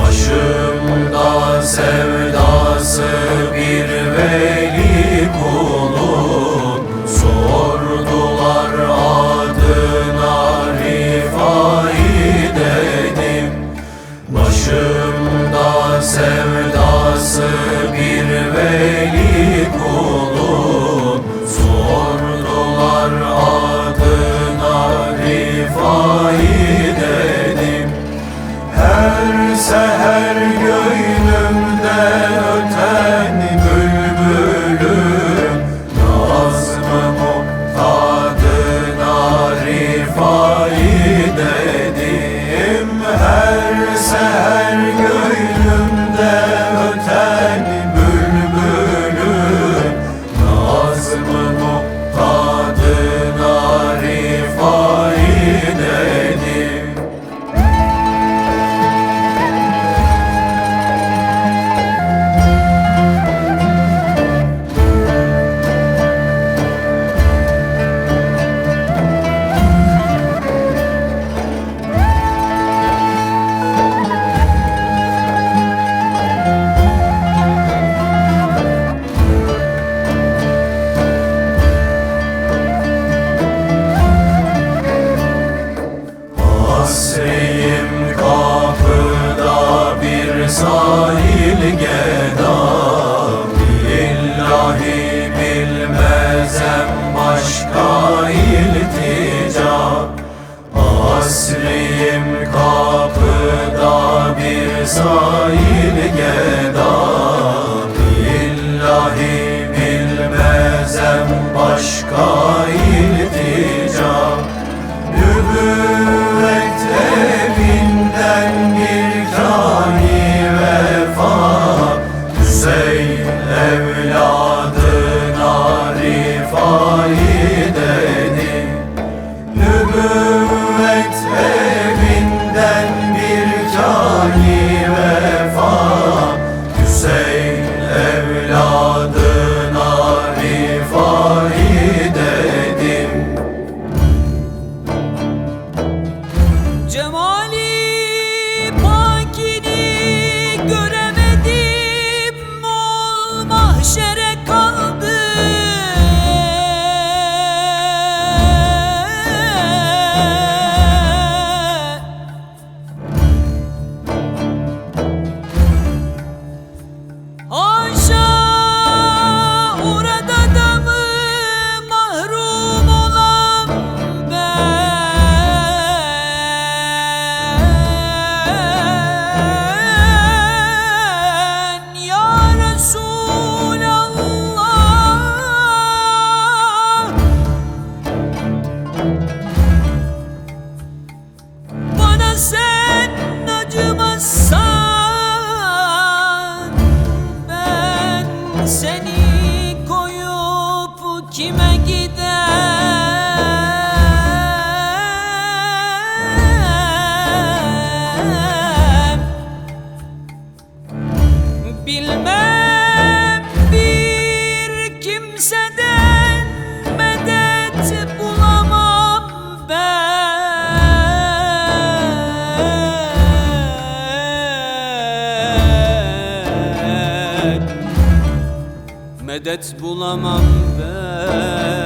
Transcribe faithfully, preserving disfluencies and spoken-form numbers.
Başımda sevdası bir veli kulun, sordular adına Rifai dedim. Başımda sevdası bir veli kulun, sordular adına Rifai dedim. Her seher göğnümde öten bülbülüm, nazmı muhtadına Rifai dedim. Her seher göğnümde öten bülbülüm, nazmı muhtadına Rifai dedim. Hasreyim kapıda bir sahil gedam, İllahi bilmezem başka iltica. Hasreyim kapıda bir sahil gedam, İllahi bilmezem başka iltica. Nübüvvet evinden bir kâni vefa, Hüseyin evladına Rifai dedi. Nübüvvet evinden bir kâni vefa, Hüseyin evladına Rifai dedim. Cemali pakini göremedim, ol mahşere kaldım. Haşa orada da mı mahrum olan ben? Bana sen acımazsan, ben seni koyup kime gidem? Bilmem bir kimseden medet bulamam ben. Medet bulamam ben.